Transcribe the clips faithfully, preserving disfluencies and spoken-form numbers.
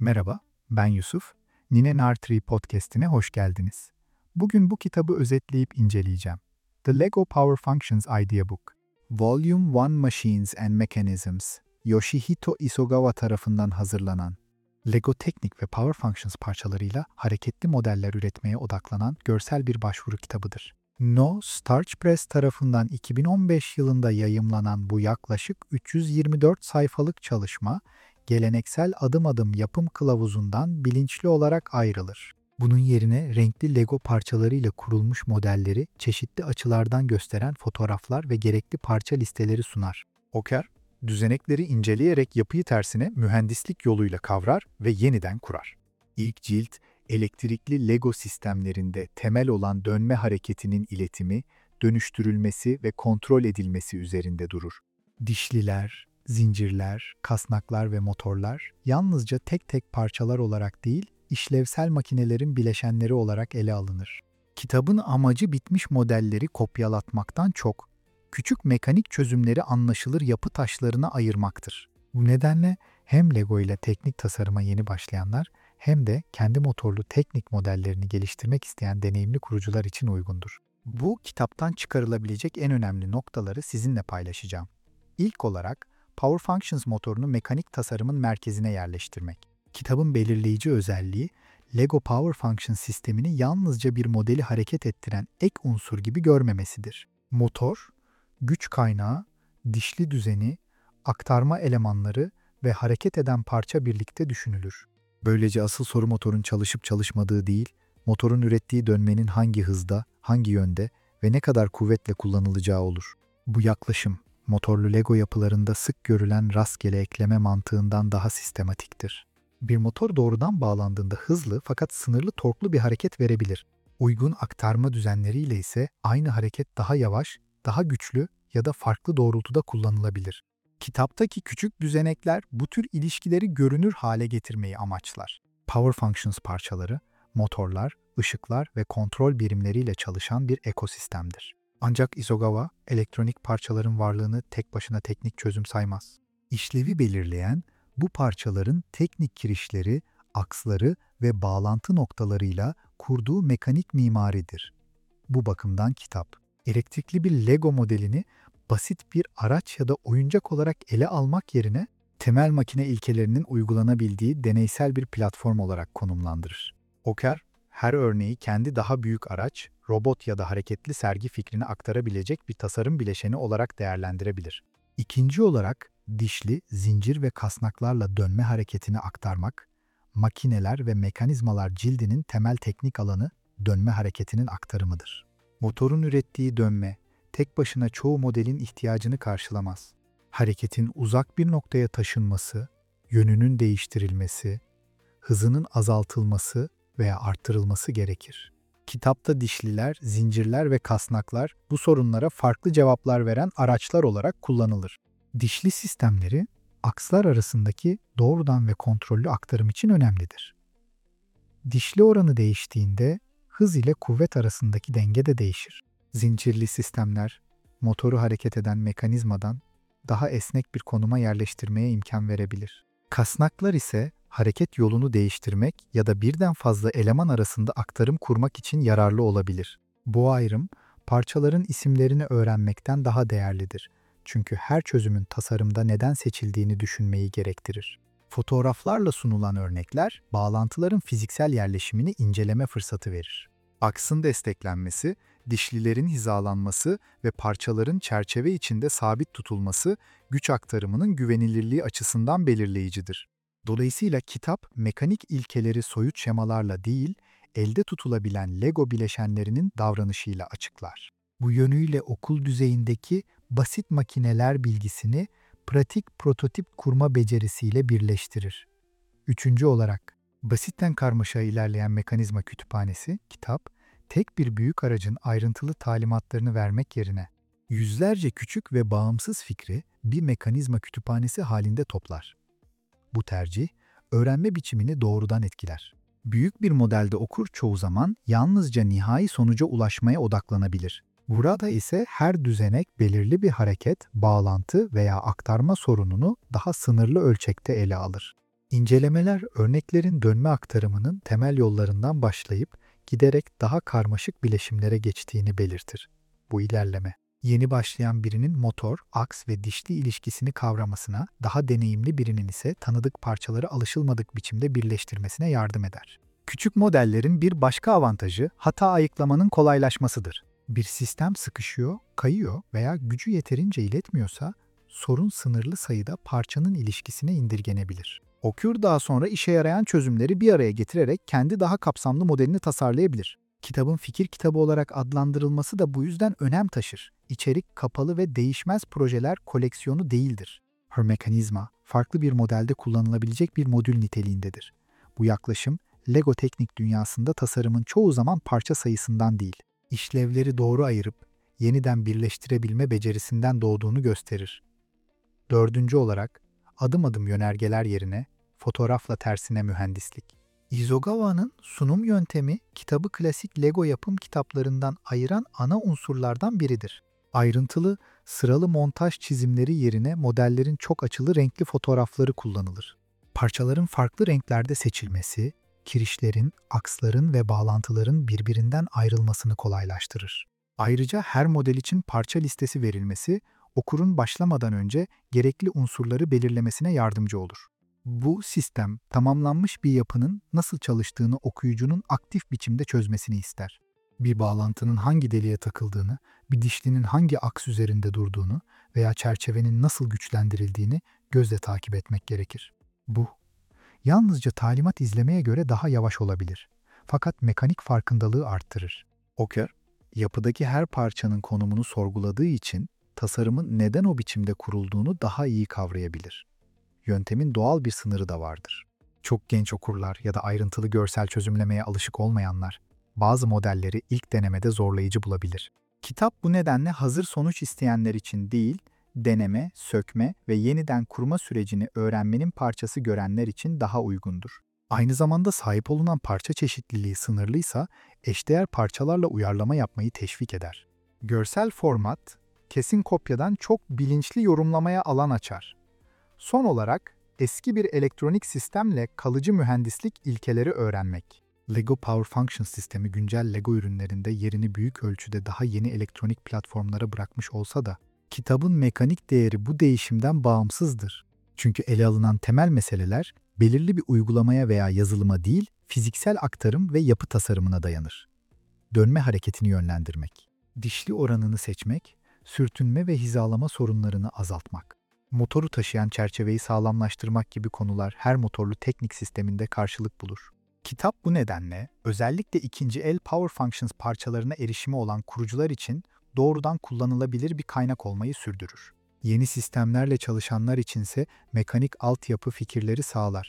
Merhaba, ben Yusuf. Nine Nartree Podcast'ine hoş geldiniz. Bugün bu kitabı özetleyip inceleyeceğim. The Lego Power Functions Idea Book. Volume bir Machines and Mechanisms, Yoshihito Isogawa tarafından hazırlanan, Lego teknik ve Power Functions parçalarıyla hareketli modeller üretmeye odaklanan görsel bir başvuru kitabıdır. No Starch Press tarafından iki bin on beş yılında yayımlanan bu yaklaşık üç yüz yirmi dört sayfalık çalışma, geleneksel adım adım yapım kılavuzundan bilinçli olarak ayrılır. Bunun yerine renkli Lego parçalarıyla kurulmuş modelleri çeşitli açılardan gösteren fotoğraflar ve gerekli parça listeleri sunar. Oker, düzenekleri inceleyerek yapıyı tersine mühendislik yoluyla kavrar ve yeniden kurar. İlk cilt, elektrikli Lego sistemlerinde temel olan dönme hareketinin iletimi, dönüştürülmesi ve kontrol edilmesi üzerinde durur. Dişliler, zincirler, kasnaklar ve motorlar yalnızca tek tek parçalar olarak değil, işlevsel makinelerin bileşenleri olarak ele alınır. Kitabın amacı bitmiş modelleri kopyalatmaktan çok, küçük mekanik çözümleri anlaşılır yapı taşlarına ayırmaktır. Bu nedenle hem Lego ile teknik tasarıma yeni başlayanlar hem de kendi motorlu teknik modellerini geliştirmek isteyen deneyimli kurucular için uygundur. Bu kitaptan çıkarılabilecek en önemli noktaları sizinle paylaşacağım. İlk olarak Power Functions motorunu mekanik tasarımın merkezine yerleştirmek. Kitabın belirleyici özelliği, Lego Power Functions sistemini yalnızca bir modeli hareket ettiren ek unsur gibi görmemesidir. Motor, güç kaynağı, dişli düzeni, aktarma elemanları ve hareket eden parça birlikte düşünülür. Böylece asıl soru motorun çalışıp çalışmadığı değil, motorun ürettiği dönmenin hangi hızda, hangi yönde ve ne kadar kuvvetle kullanılacağı olur. Bu yaklaşım, motorlu Lego yapılarında sık görülen rastgele ekleme mantığından daha sistematiktir. Bir motor doğrudan bağlandığında hızlı fakat sınırlı torklu bir hareket verebilir. Uygun aktarma düzenleriyle ise aynı hareket daha yavaş, daha güçlü ya da farklı doğrultuda kullanılabilir. Kitaptaki küçük düzenekler bu tür ilişkileri görünür hale getirmeyi amaçlar. Power Functions parçaları, motorlar, ışıklar ve kontrol birimleriyle çalışan bir ekosistemdir. Ancak Isogawa, elektronik parçaların varlığını tek başına teknik çözüm saymaz. İşlevi belirleyen, bu parçaların teknik kirişleri, aksları ve bağlantı noktalarıyla kurduğu mekanik mimaridir. Bu bakımdan kitap, elektrikli bir Lego modelini basit bir araç ya da oyuncak olarak ele almak yerine temel makine ilkelerinin uygulanabildiği deneysel bir platform olarak konumlandırır. Oker, her örneği kendi daha büyük araç, robot ya da hareketli sergi fikrini aktarabilecek bir tasarım bileşeni olarak değerlendirebilir. İkinci olarak, dişli, zincir ve kasnaklarla dönme hareketini aktarmak, makineler ve mekanizmalar cildinin temel teknik alanı dönme hareketinin aktarımıdır. Motorun ürettiği dönme, tek başına çoğu modelin ihtiyacını karşılamaz. Hareketin uzak bir noktaya taşınması, yönünün değiştirilmesi, hızının azaltılması veya arttırılması gerekir. Kitapta dişliler, zincirler ve kasnaklar bu sorunlara farklı cevaplar veren araçlar olarak kullanılır. Dişli sistemleri, akslar arasındaki doğrudan ve kontrollü aktarım için önemlidir. Dişli oranı değiştiğinde hız ile kuvvet arasındaki denge de değişir. Zincirli sistemler, motoru hareket eden mekanizmadan daha esnek bir konuma yerleştirmeye imkan verebilir. Kasnaklar ise hareket yolunu değiştirmek ya da birden fazla eleman arasında aktarım kurmak için yararlı olabilir. Bu ayrım, parçaların isimlerini öğrenmekten daha değerlidir. Çünkü her çözümün tasarımda neden seçildiğini düşünmeyi gerektirir. Fotoğraflarla sunulan örnekler, bağlantıların fiziksel yerleşimini inceleme fırsatı verir. Aksın desteklenmesi, dişlilerin hizalanması ve parçaların çerçeve içinde sabit tutulması, güç aktarımının güvenilirliği açısından belirleyicidir. Dolayısıyla kitap, mekanik ilkeleri soyut şemalarla değil, elde tutulabilen Lego bileşenlerinin davranışıyla açıklar. Bu yönüyle okul düzeyindeki basit makineler bilgisini pratik prototip kurma becerisiyle birleştirir. Üçüncü olarak, basitten karmaşaya ilerleyen mekanizma kütüphanesi, kitap, tek bir büyük aracın ayrıntılı talimatlarını vermek yerine, yüzlerce küçük ve bağımsız fikri bir mekanizma kütüphanesi halinde toplar. Bu tercih, öğrenme biçimini doğrudan etkiler. Büyük bir modelde okur çoğu zaman yalnızca nihai sonuca ulaşmaya odaklanabilir. Burada ise her düzenek belirli bir hareket, bağlantı veya aktarma sorununu daha sınırlı ölçekte ele alır. İncelemeler örneklerin dönme aktarımının temel yollarından başlayıp giderek daha karmaşık bileşimlere geçtiğini belirtir. Bu ilerleme, yeni başlayan birinin motor, aks ve dişli ilişkisini kavramasına, daha deneyimli birinin ise tanıdık parçaları alışılmadık biçimde birleştirmesine yardım eder. Küçük modellerin bir başka avantajı hata ayıklamanın kolaylaşmasıdır. Bir sistem sıkışıyor, kayıyor veya gücü yeterince iletmiyorsa, sorun sınırlı sayıda parçanın ilişkisine indirgenebilir. Okur daha sonra işe yarayan çözümleri bir araya getirerek kendi daha kapsamlı modelini tasarlayabilir. Kitabın fikir kitabı olarak adlandırılması da bu yüzden önem taşır. İçerik kapalı ve değişmez projeler koleksiyonu değildir. Her mekanizma, farklı bir modelde kullanılabilecek bir modül niteliğindedir. Bu yaklaşım, Lego teknik dünyasında tasarımın çoğu zaman parça sayısından değil, işlevleri doğru ayırıp yeniden birleştirebilme becerisinden doğduğunu gösterir. Dördüncü olarak, adım adım yönergeler yerine fotoğrafla tersine mühendislik. Isogawa'nın sunum yöntemi kitabı klasik Lego yapım kitaplarından ayıran ana unsurlardan biridir. Ayrıntılı, sıralı montaj çizimleri yerine modellerin çok açılı renkli fotoğrafları kullanılır. Parçaların farklı renklerde seçilmesi, kirişlerin, aksların ve bağlantıların birbirinden ayrılmasını kolaylaştırır. Ayrıca her model için parça listesi verilmesi, okurun başlamadan önce gerekli unsurları belirlemesine yardımcı olur. Bu sistem, tamamlanmış bir yapının nasıl çalıştığını okuyucunun aktif biçimde çözmesini ister. Bir bağlantının hangi deliğe takıldığını, bir dişlinin hangi aks üzerinde durduğunu veya çerçevenin nasıl güçlendirildiğini gözle takip etmek gerekir. Bu, yalnızca talimat izlemeye göre daha yavaş olabilir. Fakat mekanik farkındalığı arttırır. Okur, yapıdaki her parçanın konumunu sorguladığı için tasarımın neden o biçimde kurulduğunu daha iyi kavrayabilir. Yöntemin doğal bir sınırı da vardır. Çok genç okurlar ya da ayrıntılı görsel çözümlemeye alışık olmayanlar, bazı modelleri ilk denemede zorlayıcı bulabilir. Kitap bu nedenle hazır sonuç isteyenler için değil, deneme, sökme ve yeniden kurma sürecini öğrenmenin parçası görenler için daha uygundur. Aynı zamanda sahip olunan parça çeşitliliği sınırlıysa, eşdeğer parçalarla uyarlama yapmayı teşvik eder. Görsel format, kesin kopyadan çok bilinçli yorumlamaya alan açar. Son olarak, eski bir elektronik sistemle kalıcı mühendislik ilkeleri öğrenmek. Lego Power Functions sistemi güncel Lego ürünlerinde yerini büyük ölçüde daha yeni elektronik platformlara bırakmış olsa da, kitabın mekanik değeri bu değişimden bağımsızdır. Çünkü ele alınan temel meseleler, belirli bir uygulamaya veya yazılıma değil, fiziksel aktarım ve yapı tasarımına dayanır. Dönme hareketini yönlendirmek, dişli oranını seçmek, sürtünme ve hizalama sorunlarını azaltmak, motoru taşıyan çerçeveyi sağlamlaştırmak gibi konular her motorlu teknik sisteminde karşılık bulur. Kitap bu nedenle özellikle ikinci el Power Functions parçalarına erişimi olan kurucular için doğrudan kullanılabilir bir kaynak olmayı sürdürür. Yeni sistemlerle çalışanlar içinse mekanik altyapı fikirleri sağlar.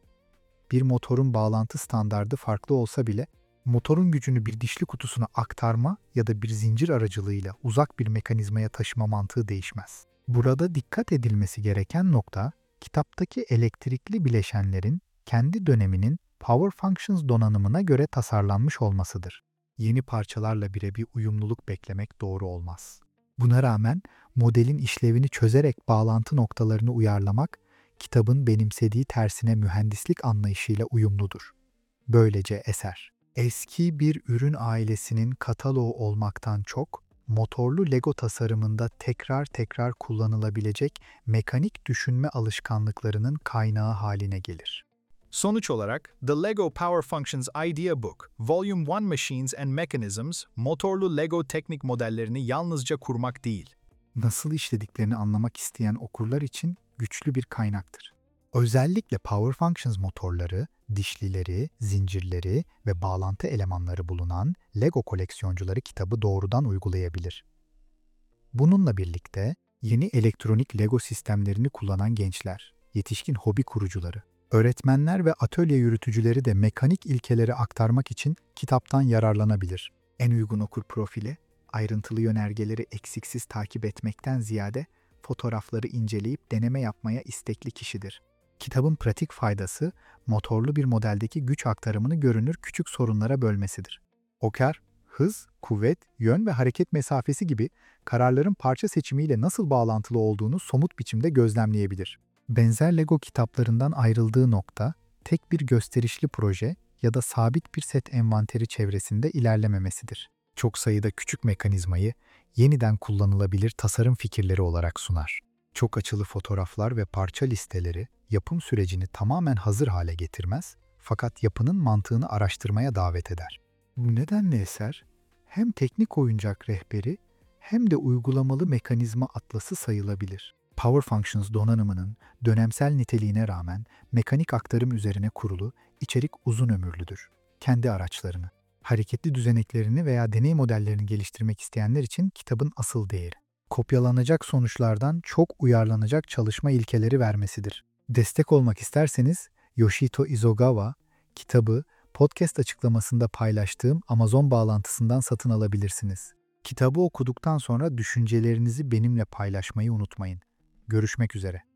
Bir motorun bağlantı standardı farklı olsa bile, motorun gücünü bir dişli kutusuna aktarma ya da bir zincir aracılığıyla uzak bir mekanizmaya taşıma mantığı değişmez. Burada dikkat edilmesi gereken nokta, kitaptaki elektrikli bileşenlerin kendi döneminin Power Functions donanımına göre tasarlanmış olmasıdır. Yeni parçalarla birebir uyumluluk beklemek doğru olmaz. Buna rağmen modelin işlevini çözerek bağlantı noktalarını uyarlamak, kitabın benimsediği tersine mühendislik anlayışıyla uyumludur. Böylece eser, eski bir ürün ailesinin kataloğu olmaktan çok, motorlu Lego tasarımında tekrar tekrar kullanılabilecek mekanik düşünme alışkanlıklarının kaynağı haline gelir. Sonuç olarak, The Lego Power Functions Idea Book, Volume bir Machines and Mechanisms, motorlu Lego teknik modellerini yalnızca kurmak değil, Nasıl işlediklerini anlamak isteyen okurlar için güçlü bir kaynaktır. Özellikle Power Functions motorları, dişlileri, zincirleri ve bağlantı elemanları bulunan Lego koleksiyoncuları kitabı doğrudan uygulayabilir. Bununla birlikte yeni elektronik Lego sistemlerini kullanan gençler, yetişkin hobi kurucuları, öğretmenler ve atölye yürütücüleri de mekanik ilkeleri aktarmak için kitaptan yararlanabilir. En uygun okur profili, ayrıntılı yönergeleri eksiksiz takip etmekten ziyade fotoğrafları inceleyip deneme yapmaya istekli kişidir. Kitabın pratik faydası, motorlu bir modeldeki güç aktarımını görünür küçük sorunlara bölmesidir. Okur, hız, kuvvet, yön ve hareket mesafesi gibi kararların parça seçimiyle nasıl bağlantılı olduğunu somut biçimde gözlemleyebilir. Benzer Lego kitaplarından ayrıldığı nokta, tek bir gösterişli proje ya da sabit bir set envanteri çevresinde ilerlememesidir. Çok sayıda küçük mekanizmayı yeniden kullanılabilir tasarım fikirleri olarak sunar. Çok açılı fotoğraflar ve parça listeleri yapım sürecini tamamen hazır hale getirmez, fakat yapının mantığını araştırmaya davet eder. Bu nedenle eser, hem teknik oyuncak rehberi hem de uygulamalı mekanizma atlası sayılabilir. Power Functions donanımının dönemsel niteliğine rağmen mekanik aktarım üzerine kurulu, içerik uzun ömürlüdür. Kendi araçlarını, hareketli düzeneklerini veya deney modellerini geliştirmek isteyenler için kitabın asıl değeri, kopyalanacak sonuçlardan çok uyarlanacak çalışma ilkeleri vermesidir. Destek olmak isterseniz Yoshito Isogawa kitabı podcast açıklamasında paylaştığım Amazon bağlantısından satın alabilirsiniz. Kitabı okuduktan sonra düşüncelerinizi benimle paylaşmayı unutmayın. Görüşmek üzere.